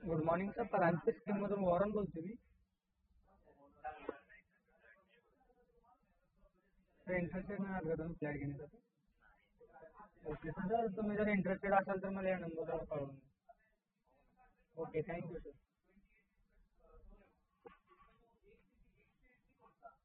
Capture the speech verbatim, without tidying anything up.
Good morning sir, Paranjape स्कीममधून वॉरन बोलतो मी. सर इंटरेस्टेड नाही आहात का तुम्ही फ्लॅट घेण्यासाठी? ओके सर, तुम्ही जर इंटरेस्टेड असाल तर मला या नंबरवर कळवून द्या. Okay, thank you sir.